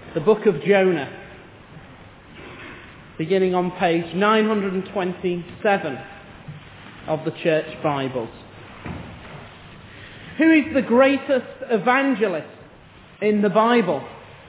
the book of Jonah, beginning on page 927 of the Church Bibles. Who is the greatest evangelist in the Bible?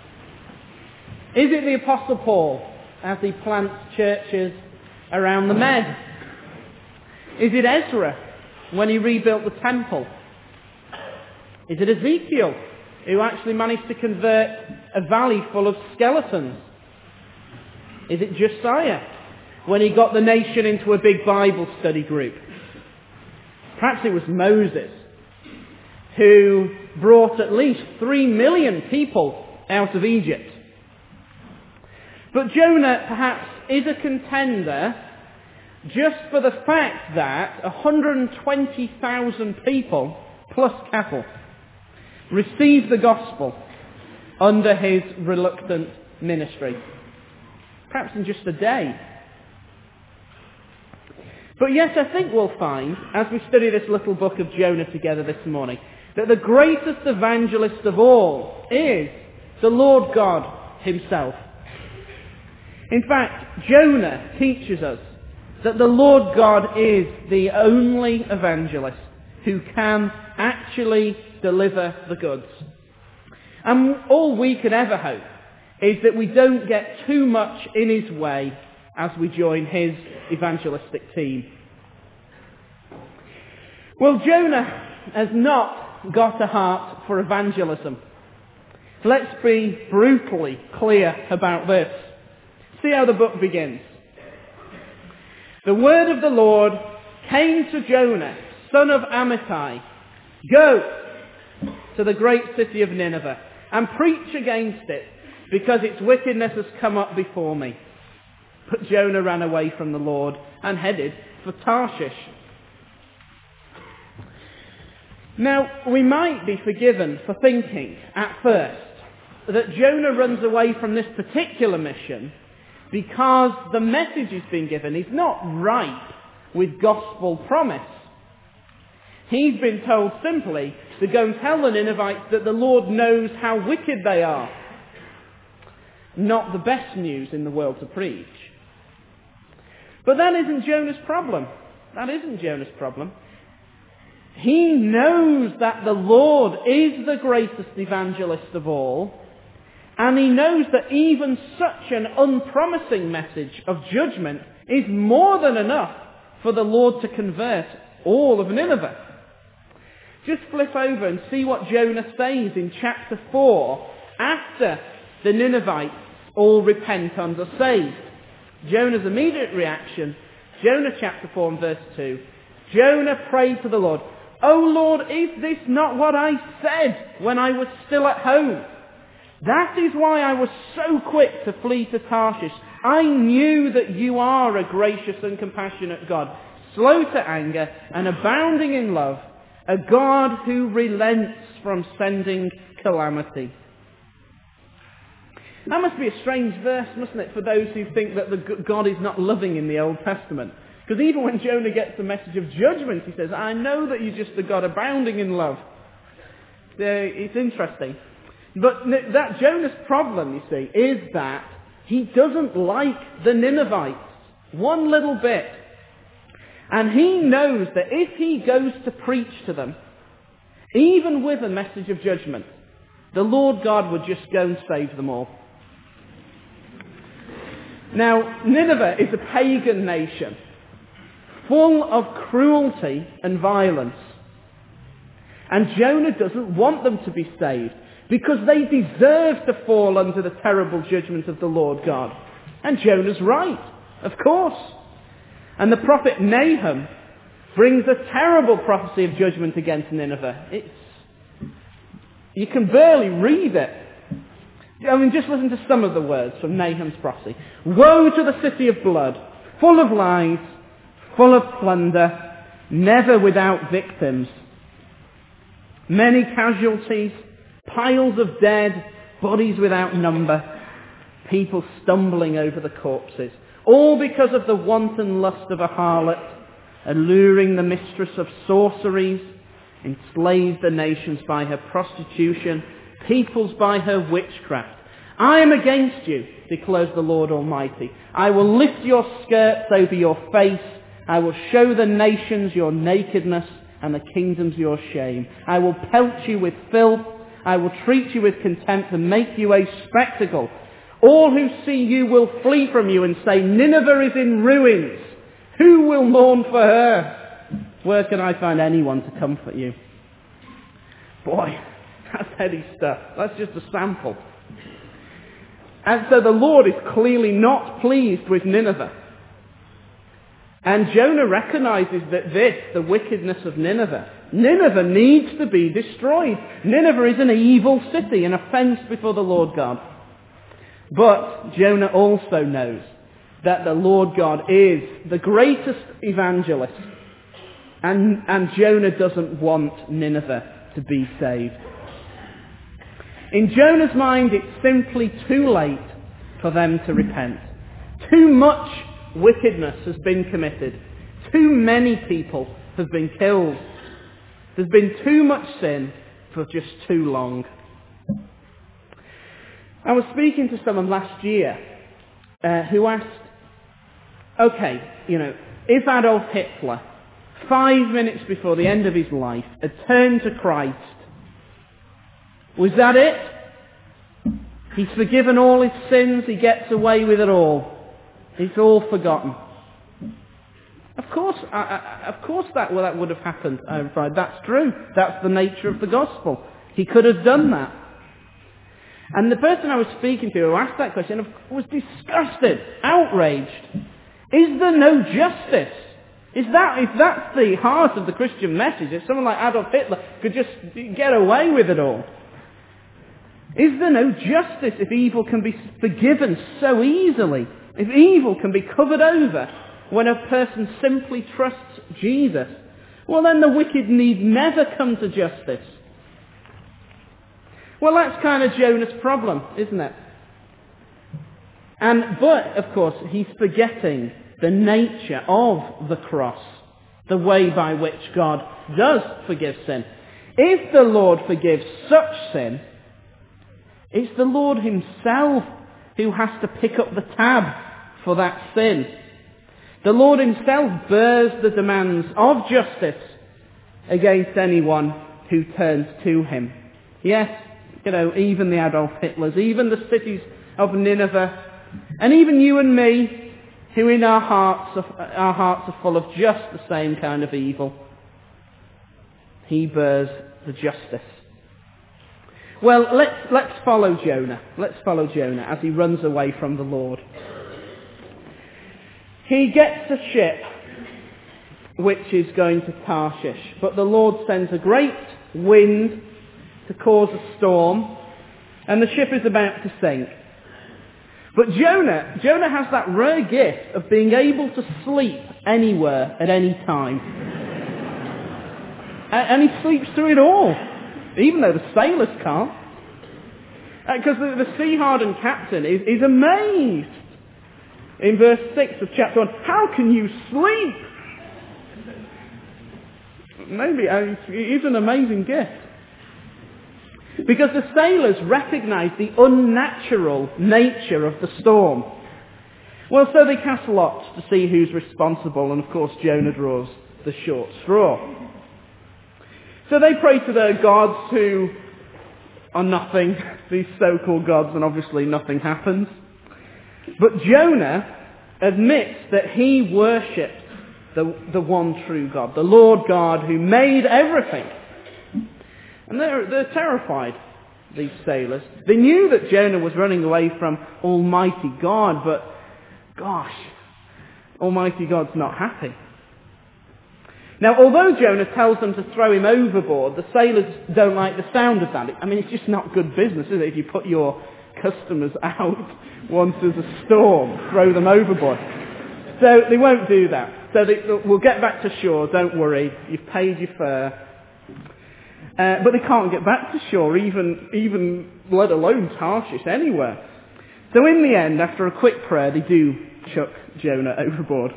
Is it the Apostle Paul as he plants churches around the Med? Is it Ezra when he rebuilt the temple? Is it Ezekiel who actually managed to convert a valley full of skeletons? Is it Josiah when he got the nation into a big Bible study group? Perhaps it was Moses who brought at least 3 million people out of Egypt. But Jonah perhaps is a contender just for the fact that 120,000 people, plus cattle, received the gospel under his reluctant ministry. Perhaps in just a day. But yes, I think we'll find, as we study this little book of Jonah together this morning, that the greatest evangelist of all is the Lord God himself. In fact, Jonah teaches us that the Lord God is the only evangelist who can actually deliver the goods. And all we could ever hope is that we don't get too much in his way as we join his evangelistic team. Well, Jonah has not got a heart for evangelism. Let's be brutally clear about this. See how the book begins. The word of the Lord came to Jonah, son of Amittai. Go to the great city of Nineveh and preach against it, because its wickedness has come up before me. But Jonah ran away from the Lord and headed for Tarshish. Now, we might be forgiven for thinking at first that Jonah runs away from this particular mission because the message he's been given is not ripe with gospel promise. He's been told simply to go and tell the Ninevites that the Lord knows how wicked they are. Not the best news in the world to preach. But that isn't Jonah's problem. That isn't Jonah's problem. He knows that the Lord is the greatest evangelist of all, and he knows that even such an unpromising message of judgment is more than enough for the Lord to convert all of Nineveh. Just flip over and see what Jonah says in chapter 4 after the Ninevites all repent and are saved. Jonah's immediate reaction, Jonah chapter 4 and verse 2. Jonah prayed to the Lord, "O Lord, is this not what I said when I was still at home? That is why I was so quick to flee to Tarshish. I knew that you are a gracious and compassionate God, slow to anger and abounding in love, a God who relents from sending calamity." That must be a strange verse, mustn't it, for those who think that God is not loving in the Old Testament. Because even when Jonah gets the message of judgment, he says, "I know that you're just a God abounding in love." It's interesting. But that Jonah's problem, you see, is that he doesn't like the Ninevites one little bit. And he knows that if he goes to preach to them, even with a message of judgment, the Lord God would just go and save them all. Now, Nineveh is a pagan nation, full of cruelty and violence. And Jonah doesn't want them to be saved, because they deserve to fall under the terrible judgment of the Lord God. And Jonah's right, of course. And the prophet Nahum brings a terrible prophecy of judgment against Nineveh. You can barely read it. I mean, just listen to some of the words from Nahum's prophecy. "Woe to the city of blood, full of lies, full of plunder, never without victims. Many casualties, piles of dead, bodies without number, people stumbling over the corpses, all because of the wanton lust of a harlot, alluring the mistress of sorceries, enslaved the nations by her prostitution, peoples by her witchcraft. I am against you, declares the Lord Almighty. I will lift your skirts over your face. I will show the nations your nakedness and the kingdoms your shame. I will pelt you with filth. I will treat you with contempt and make you a spectacle. All who see you will flee from you and say, Nineveh is in ruins. Who will mourn for her? Where can I find anyone to comfort you? Boy, that's heady stuff. That's just a sample. And so the Lord is clearly not pleased with Nineveh. And Jonah recognizes that the wickedness of Nineveh needs to be destroyed. Nineveh is an evil city, an offense before the Lord God. But Jonah also knows that the Lord God is the greatest evangelist. And Jonah doesn't want Nineveh to be saved. In Jonah's mind, it's simply too late for them to repent. Too much wickedness has been committed. Too many people have been killed. There's been too much sin for just too long. I was speaking to someone last year who asked, okay, if Adolf Hitler, 5 minutes before the end of his life, had turned to Christ, was that it? He's forgiven all his sins, he gets away with it all. It's all forgotten. Of course that would have happened. That's true. That's the nature of the gospel. He could have done that. And the person I was speaking to who asked that question was disgusted, outraged. Is there no justice? If that's the heart of the Christian message, if someone like Adolf Hitler could just get away with it all, is there no justice if evil can be forgiven so easily? If evil can be covered over when a person simply trusts Jesus? Well, then the wicked need never come to justice. Well, that's kind of Jonah's problem, isn't it? But, of course, he's forgetting the nature of the cross, the way by which God does forgive sin. If the Lord forgives such sin, it's the Lord himself who has to pick up the tab for that sin. The Lord himself bears the demands of justice against anyone who turns to him. Yes, even the Adolf Hitlers, even the cities of Nineveh, and even you and me, who in our hearts are full of just the same kind of evil. He bears the justice. Well, let's follow Jonah. Let's follow Jonah as he runs away from the Lord. He gets a ship which is going to Tarshish, but the Lord sends a great wind to cause a storm, and the ship is about to sink. But Jonah has that rare gift of being able to sleep anywhere at any time. And he sleeps through it all, even though the sailors can't. Because the sea-hardened captain is amazed. In verse 6 of chapter 1, how can you sleep? Maybe it is an amazing gift. Because the sailors recognize the unnatural nature of the storm. Well, so they cast lots to see who's responsible, and of course Jonah draws the short straw. So they pray to their gods who are nothing, these so-called gods, and obviously nothing happens. But Jonah admits that he worships the one true God, the Lord God who made everything. And they're terrified, these sailors. They knew that Jonah was running away from Almighty God, but gosh, Almighty God's not happy. Now, although Jonah tells them to throw him overboard, the sailors don't like the sound of that. I mean, it's just not good business, is it, if you put your customers out once there's a storm, throw them overboard. So they won't do that. So we'll get back to shore, don't worry, you've paid your fare. But they can't get back to shore, even let alone Tarshish, anywhere. So in the end, after a quick prayer, they do chuck Jonah overboard.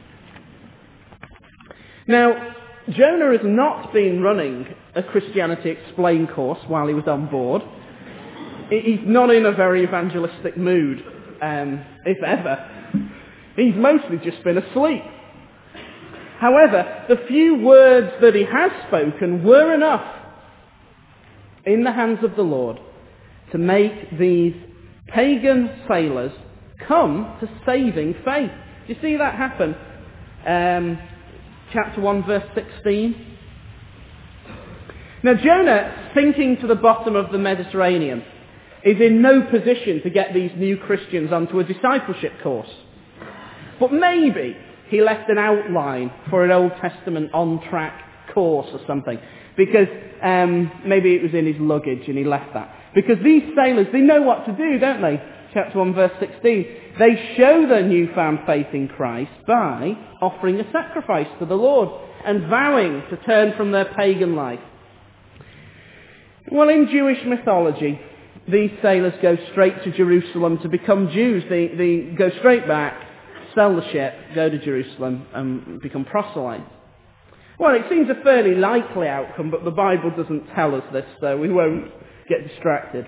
Now, Jonah has not been running a Christianity Explained course while he was on board. he's not in a very evangelistic mood, if ever. He's mostly just been asleep. However, the few words that he has spoken were enough in the hands of the Lord to make these pagan sailors come to saving faith. Do you see that happen? Chapter 1, verse 16. Now, Jonah, sinking to the bottom of the Mediterranean, is in no position to get these new Christians onto a discipleship course. But maybe he left an outline for an Old Testament on-track course or something. Because maybe it was in his luggage and he left that. Because these sailors, they know what to do, don't they? Chapter 1, verse 16. They show their newfound faith in Christ by offering a sacrifice to the Lord and vowing to turn from their pagan life. Well, in Jewish mythology, these sailors go straight to Jerusalem to become Jews. They go straight back, sell the ship, go to Jerusalem and become proselytes. Well, it seems a fairly likely outcome, but the Bible doesn't tell us this, so we won't get distracted.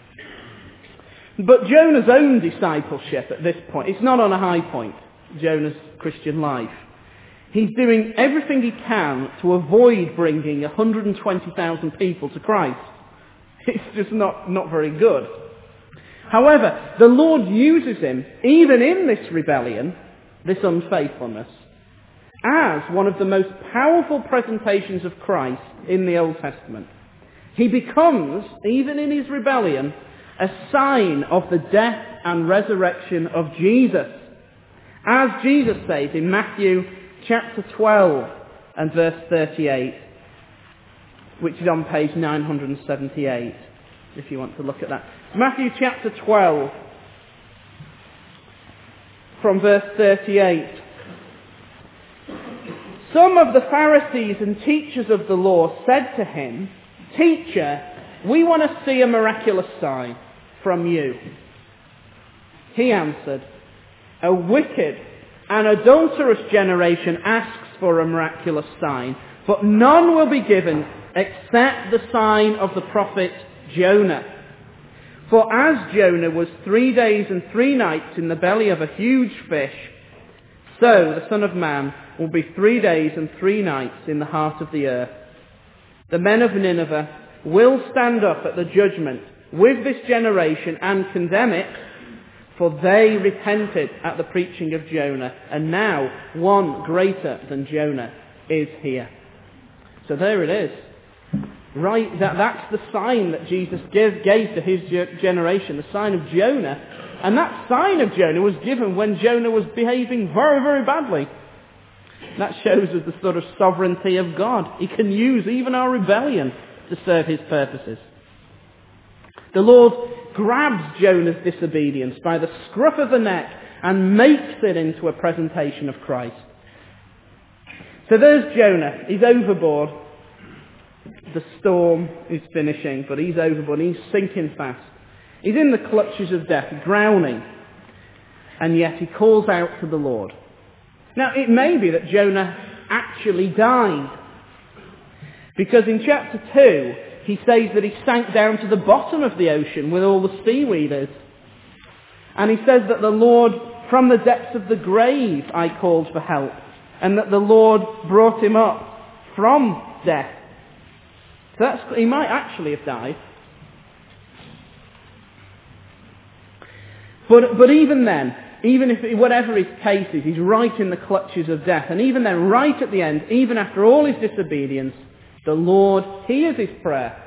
But Jonah's own discipleship at this point, it's not on a high point, Jonah's Christian life. He's doing everything he can to avoid bringing 120,000 people to Christ. It's just not very good. However, the Lord uses him, even in this rebellion, this unfaithfulness, as one of the most powerful presentations of Christ in the Old Testament. He becomes, even in his rebellion, a sign of the death and resurrection of Jesus. As Jesus says in Matthew chapter 12 and verse 38, which is on page 978, if you want to look at that. Matthew chapter 12, from verse 38. Some of the Pharisees and teachers of the law said to him, "Teacher, we want to see a miraculous sign from you." He answered, "A wicked and adulterous generation asks for a miraculous sign, but none will be given except the sign of the prophet Jonah. For as Jonah was 3 days and 3 nights in the belly of a huge fish, so the Son of Man will be 3 days and 3 nights in the heart of the earth. The men of Nineveh will stand up at the judgment with this generation and condemn it, for they repented at the preaching of Jonah, and now one greater than Jonah is here." So there it is. Right, that's the sign that Jesus gave to his generation, the sign of Jonah. And that sign of Jonah was given when Jonah was behaving very, very badly. That shows us the sort of sovereignty of God. He can use even our rebellion to serve his purposes. The Lord grabs Jonah's disobedience by the scruff of the neck and makes it into a presentation of Christ. So there's Jonah. He's overboard. The storm is finishing, but he's overboard. He's sinking fast. He's in the clutches of death, drowning. And yet he calls out to the Lord. Now, it may be that Jonah actually died. Because in chapter 2, he says that he sank down to the bottom of the ocean with all the seaweeders. And he says that the Lord, from the depths of the grave, I called for help. And that the Lord brought him up from death. So he might actually have died. But even then, even if whatever his case is, he's right in the clutches of death. And even then, right at the end, even after all his disobedience, the Lord hears his prayer.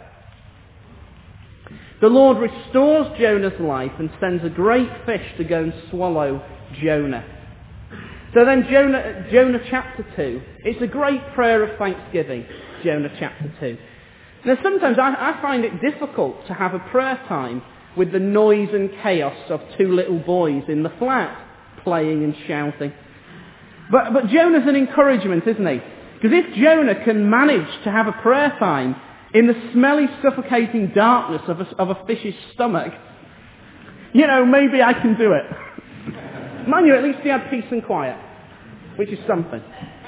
The Lord restores Jonah's life and sends a great fish to go and swallow Jonah. So then Jonah chapter 2, it's a great prayer of thanksgiving, Jonah chapter 2. Now sometimes I find it difficult to have a prayer time with the noise and chaos of 2 little boys in the flat, playing and shouting. But Jonah's an encouragement, isn't he? Because if Jonah can manage to have a prayer time in the smelly, suffocating darkness of a fish's stomach, maybe I can do it. Mind you, at least he had peace and quiet, which is something.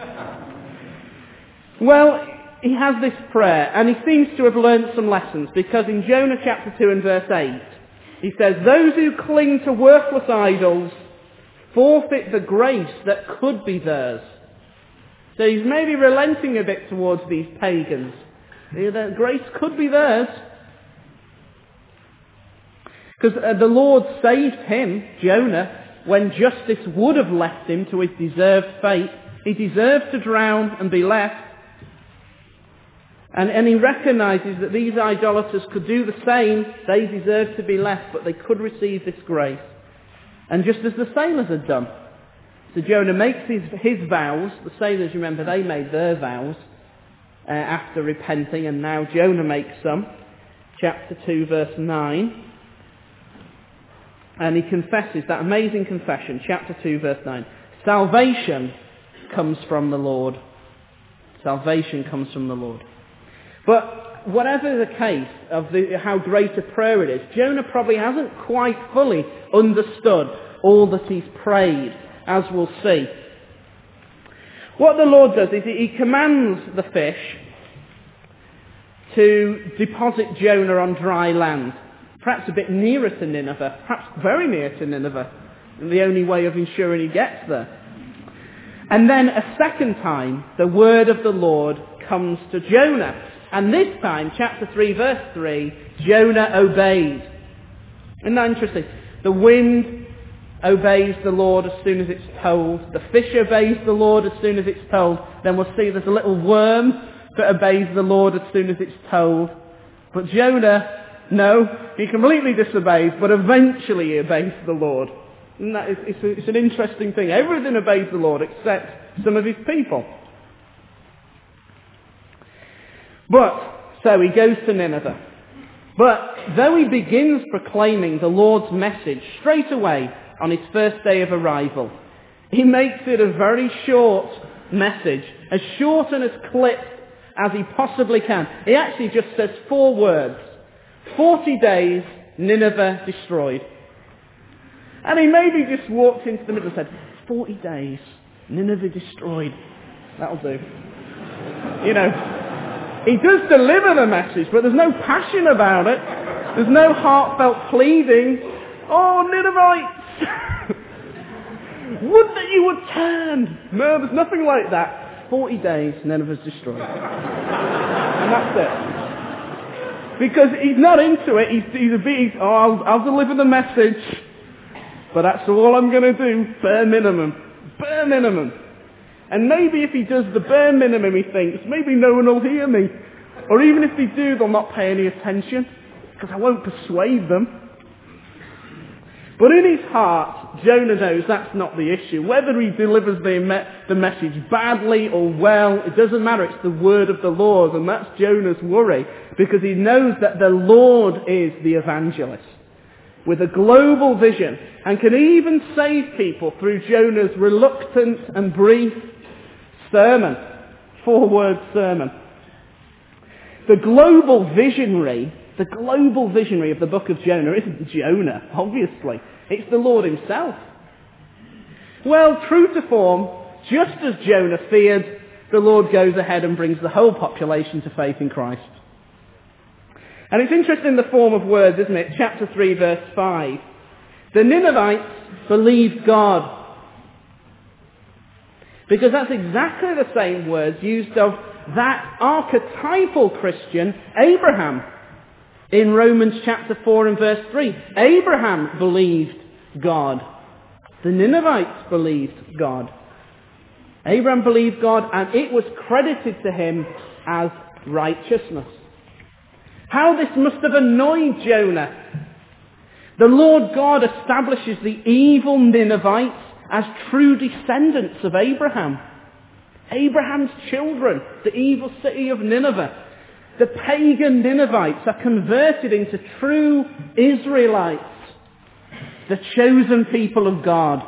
Well, he has this prayer, and he seems to have learned some lessons, because in Jonah chapter 2 and verse 8, He says, those who cling to worthless idols forfeit the grace that could be theirs. So he's maybe relenting a bit towards these pagans. The grace could be theirs. Because the Lord saved him, Jonah, when justice would have left him to his deserved fate. He deserved to drown and be left. And he recognises that these idolaters could do the same. They deserved to be left, but they could receive this grace. And just as the sailors had done. So Jonah makes his vows. The sailors, remember, they made their vows after repenting, and now Jonah makes some. Chapter 2, verse 9. And he confesses, that amazing confession, chapter 2, verse 9. Salvation comes from the Lord. Salvation comes from the Lord. But whatever the case of how great a prayer it is, Jonah probably hasn't quite fully understood all that he's prayed, as we'll see. What the Lord does is he commands the fish to deposit Jonah on dry land. Perhaps a bit nearer to Nineveh, perhaps very near to Nineveh, the only way of ensuring he gets there. And then a second time, the word of the Lord comes to Jonah. And this time, chapter 3, verse 3, Jonah obeyed. Isn't that interesting? The wind obeys the Lord as soon as it's told. The fish obeys the Lord as soon as it's told. Then we'll see there's a little worm that obeys the Lord as soon as it's told. But Jonah, no, he completely disobeys, but eventually he obeys the Lord. And it's an interesting thing. Everything obeys the Lord except some of his people. So he goes to Nineveh. But though he begins proclaiming the Lord's message straight away on his first day of arrival, he makes it a very short message, as short and as clipped as he possibly can. He actually just says 4 words. 40 days, Nineveh destroyed. And he maybe just walked into the middle and said, 40 days, Nineveh destroyed. That'll do. You know, he does deliver the message, but there's no passion about it. There's no heartfelt pleading. Oh, Ninevites! Would that you would turn! No, there's nothing like that. 40 days, Nineveh's destroyed. And that's it. Because he's not into it. I'll deliver the message, but that's all I'm going to do. Bare minimum. Bare minimum. And maybe if he does the bare minimum, he thinks, maybe no one will hear me. Or even if they do, they'll not pay any attention, because I won't persuade them. But in his heart, Jonah knows that's not the issue. Whether he delivers the message badly or well, it doesn't matter. It's the word of the Lord, and that's Jonah's worry, because he knows that the Lord is the evangelist, with a global vision, and can even save people through Jonah's reluctant and brief sermon. 4-word sermon. The global visionary of the book of Jonah isn't Jonah, obviously. It's the Lord himself. Well, true to form, just as Jonah feared, the Lord goes ahead and brings the whole population to faith in Christ. And it's interesting the form of words, isn't it? Chapter 3, verse 5. The Ninevites believed God. Because that's exactly the same words used of that archetypal Christian, Abraham, in Romans chapter 4 and verse 3. Abraham believed God. The Ninevites believed God. Abraham believed God, and it was credited to him as righteousness. How this must have annoyed Jonah. The Lord God establishes the evil Ninevites as true descendants of Abraham. Abraham's children, the evil city of Nineveh. The pagan Ninevites are converted into true Israelites, the chosen people of God.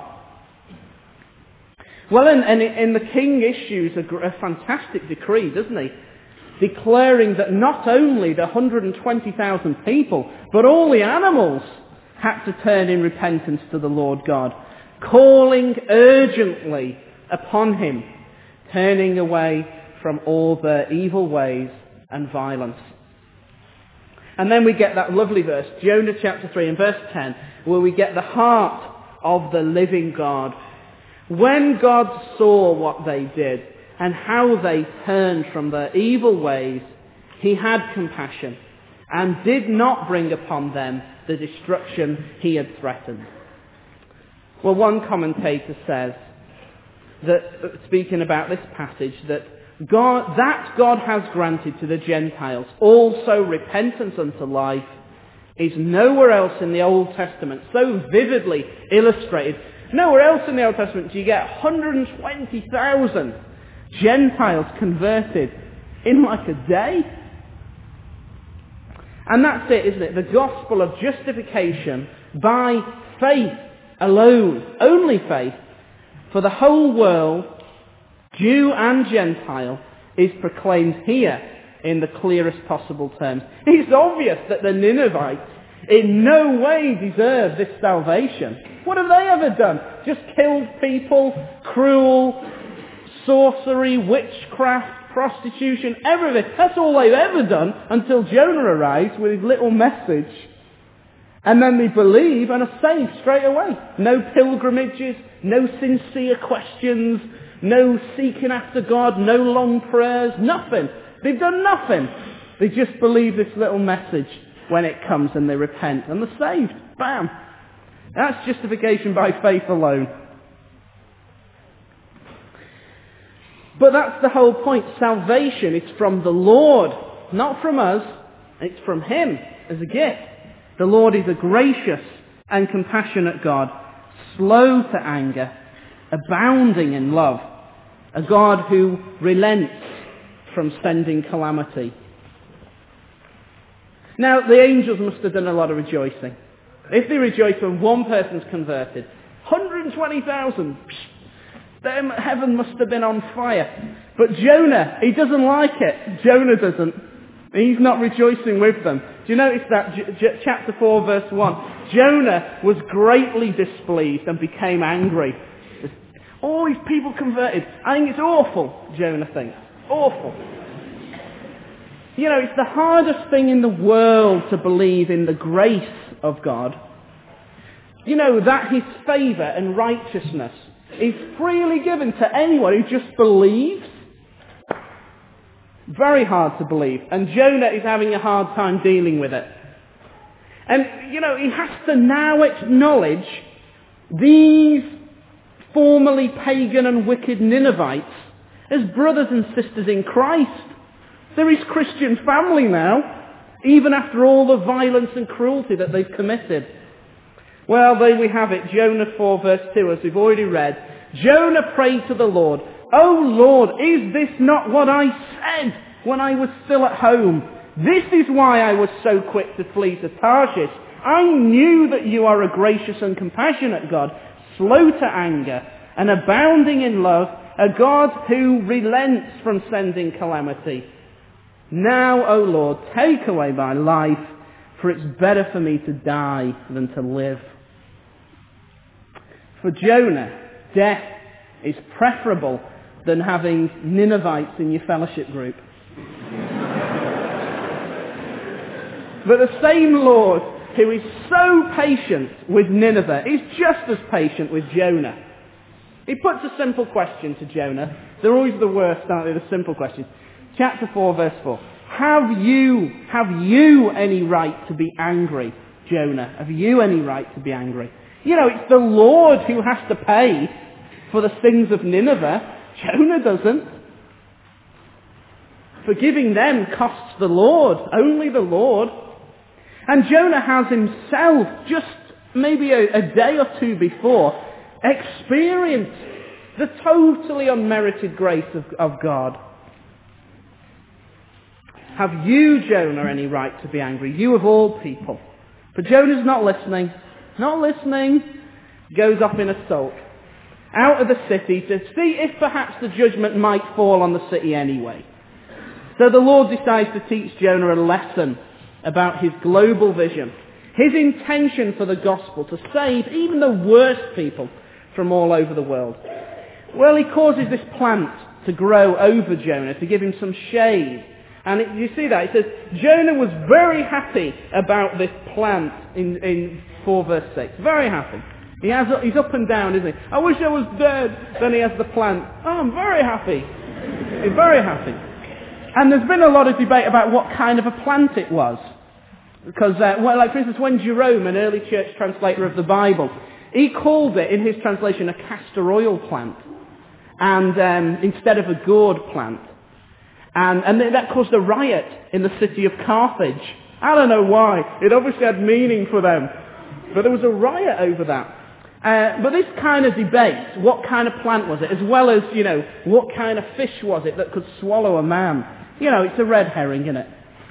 Well, and the king issues a fantastic decree, doesn't he? Declaring that not only the 120,000 people, but all the animals had to turn in repentance to the Lord God, calling urgently upon him, turning away from all their evil ways and violence. And then we get that lovely verse, Jonah chapter 3 and verse 10, where we get the heart of the living God. When God saw what they did and how they turned from their evil ways, he had compassion and did not bring upon them the destruction he had threatened. Well, one commentator says that, speaking about this passage, that God has granted to the Gentiles also repentance unto life is nowhere else in the Old Testament so vividly illustrated. Nowhere else in the Old Testament do you get 120,000 Gentiles converted in like a day. And that's it, isn't it? The gospel of justification by faith alone, only faith, for the whole world, Jew and Gentile, is proclaimed here in the clearest possible terms. It's obvious that the Ninevites in no way deserve this salvation. What have they ever done? Just killed people, cruel, sorcery, witchcraft, prostitution, everything. That's all they've ever done until Jonah arrives with his little message. And then they believe and are saved straight away. No pilgrimages, no sincere questions, no seeking after God, no long prayers, nothing. They've done nothing. They just believe this little message when it comes and they repent and they're saved. Bam. That's justification by faith alone. But that's the whole point. Salvation is from the Lord, not from us. It's from Him as a gift. The Lord is a gracious and compassionate God, slow to anger, abounding in love, a God who relents from sending calamity. Now, the angels must have done a lot of rejoicing. If they rejoice when one person's converted, 120,000, heaven must have been on fire. But Jonah, he doesn't like it. Jonah doesn't. He's not rejoicing with them. Do you notice that? Chapter 4, verse 1. Jonah was greatly displeased and became angry. All these people converted. I think it's awful, Jonah thinks. Awful. You know, it's the hardest thing in the world to believe in the grace of God. You know, that His favour and righteousness is freely given to anyone who just believes. Very hard to believe. And Jonah is having a hard time dealing with it. And, you know, he has to now acknowledge these formerly pagan and wicked Ninevites as brothers and sisters in Christ. They're his Christian family now, even after all the violence and cruelty that they've committed. Well, there we have it, Jonah 4 verse 2, as we've already read. Jonah prayed to the Lord, "O Lord, is this not what I said when I was still at home? This is why I was so quick to flee to Tarshish. I knew that you are a gracious and compassionate God, slow to anger and abounding in love, a God who relents from sending calamity. Now, O Lord, take away my life, for it's better for me to die than to live." For Jonah, death is preferable than having Ninevites in your fellowship group. But the same Lord who is so patient with Nineveh is just as patient with Jonah. He puts a simple question to Jonah. They're always the worst, aren't they, the simple questions. Chapter 4, verse 4. Have you any right to be angry, Jonah? Have you any right to be angry? You know, it's the Lord who has to pay for the sins of Nineveh. Jonah doesn't. Forgiving them costs the Lord, only the Lord. And Jonah has himself, just maybe a day or two before, experienced the totally unmerited grace of God. Have you, Jonah, any right to be angry? You of all people. But Jonah's not listening. Not listening. Goes off in a sulk. Out of the city to see if perhaps the judgment might fall on the city anyway. So the Lord decides to teach Jonah a lesson about his global vision. His intention for the gospel to save even the worst people from all over the world. Well, he causes this plant to grow over Jonah to give him some shade. And you see that? It says, Jonah was very happy about this plant in 4 verse 6. Very happy. He's up and down, isn't he? I wish I was dead. Then he has the plant. Oh, I'm very happy. He's very happy. And there's been a lot of debate about what kind of a plant it was. Because, like for instance, when Jerome, an early church translator of the Bible, he called it, in his translation, a castor oil plant. And instead of a gourd plant. And that caused a riot in the city of Carthage. I don't know why. It obviously had meaning for them. But there was a riot over that. But this kind of debate, what kind of plant was it, as well as, what kind of fish was it that could swallow a man? It's a red herring, isn't it?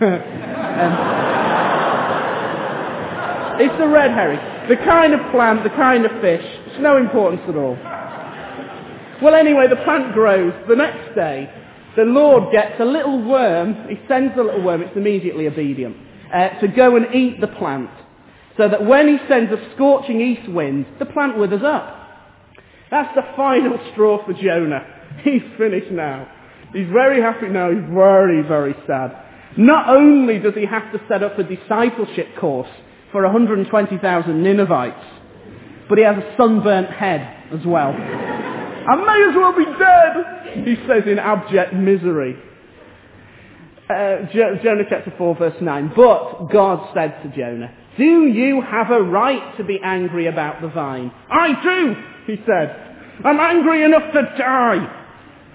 It's a red herring. The kind of plant, the kind of fish, it's no importance at all. Well, anyway, the plant grows. The next day, the Lord gets a little worm. He sends the little worm, it's immediately obedient, to go and eat the plant. So that when he sends a scorching east wind, the plant withers up. That's the final straw for Jonah. He's finished now. He's very happy now. He's very, very sad. Not only does he have to set up a discipleship course for 120,000 Ninevites, but he has a sunburnt head as well. I may as well be dead, he says in abject misery. Jonah chapter 4 verse 9. But God said to Jonah, do you have a right to be angry about the vine? I do, he said. I'm angry enough to die.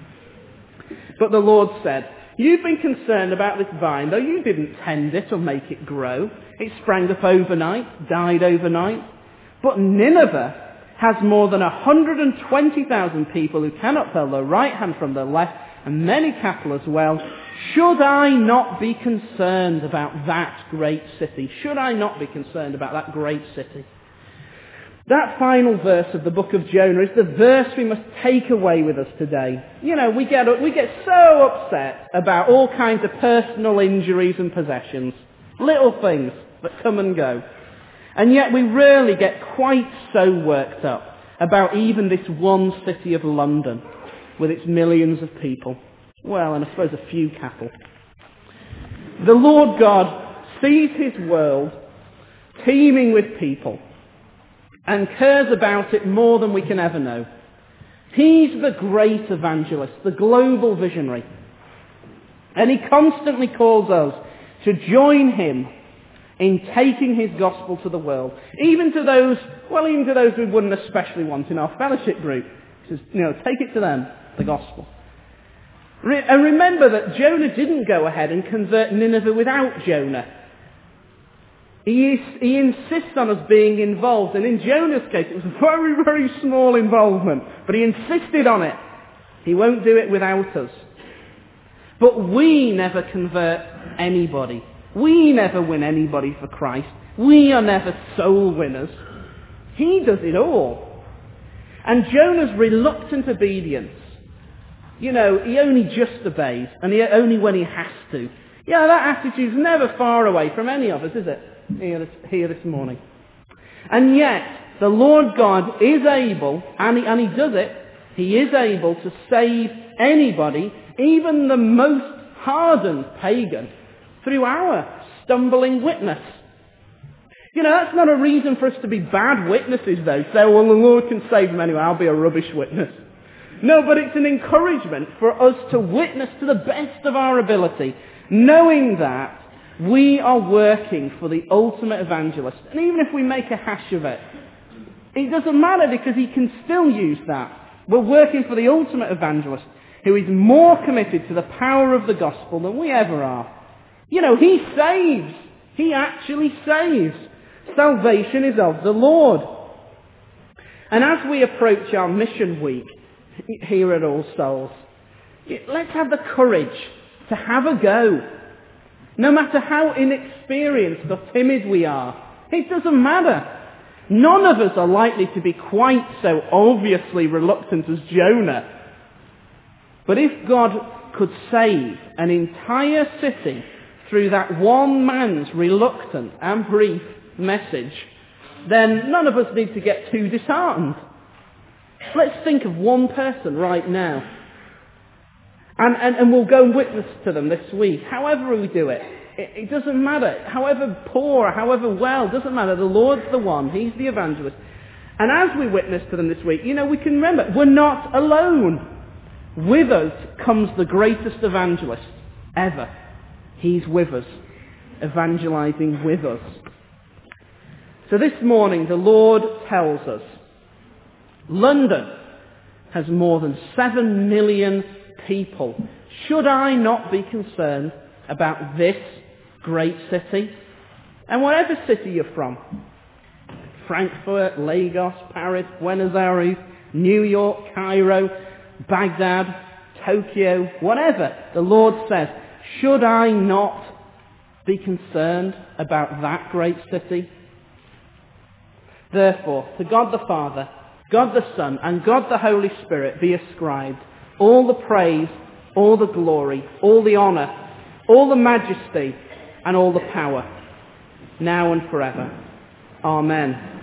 But the Lord said, you've been concerned about this vine, though you didn't tend it or make it grow. It sprang up overnight, died overnight. But Nineveh has more than 120,000 people who cannot tell their right hand from their left, and many cattle as well. Should I not be concerned about that great city? Should I not be concerned about that great city? That final verse of the book of Jonah is the verse we must take away with us today. We get so upset about all kinds of personal injuries and possessions. Little things that come and go. And yet we rarely get quite so worked up about even this one city of London with its millions of people. Well, and I suppose a few cattle. The Lord God sees his world teeming with people and cares about it more than we can ever know. He's the great evangelist, the global visionary. And he constantly calls us to join him in taking his gospel to the world. Even to those we wouldn't especially want in our fellowship group. He says, take it to them, the gospel. And remember that Jonah didn't go ahead and convert Nineveh without Jonah. He insists on us being involved, and in Jonah's case it was a very, very small involvement, but he insisted on it. He won't do it without us. But we never convert anybody. We never win anybody for Christ. We are never soul winners. He does it all. And Jonah's reluctant obedience, he only just obeys, and only when he has to. That attitude's never far away from any of us, is it? Here this morning. And yet, the Lord God is able, and he does it, he is able to save anybody, even the most hardened pagan, through our stumbling witness. That's not a reason for us to be bad witnesses, though. Say, well, the Lord can save them anyway, I'll be a rubbish witness. No, but it's an encouragement for us to witness to the best of our ability, knowing that we are working for the ultimate evangelist. And even if we make a hash of it, it doesn't matter because he can still use that. We're working for the ultimate evangelist who is more committed to the power of the gospel than we ever are. He saves. He actually saves. Salvation is of the Lord. And as we approach our mission week here at All Souls, let's have the courage to have a go. No matter how inexperienced or timid we are, it doesn't matter. None of us are likely to be quite so obviously reluctant as Jonah. But if God could save an entire city through that one man's reluctant and brief message, then none of us need to get too disheartened. Let's think of one person right now. And we'll go and witness to them this week. However we do it, it doesn't matter. However poor, however well, doesn't matter. The Lord's the one. He's the evangelist. And as we witness to them this week, we can remember, we're not alone. With us comes the greatest evangelist ever. He's with us, evangelizing with us. So this morning, the Lord tells us, London has more than 7 million people. Should I not be concerned about this great city? And whatever city you're from, Frankfurt, Lagos, Paris, Buenos Aires, New York, Cairo, Baghdad, Tokyo, whatever, the Lord says, should I not be concerned about that great city? Therefore, to God the Father, God the Son, and God the Holy Spirit be ascribed all the praise, all the glory, all the honour, all the majesty, and all the power, now and forever. Amen.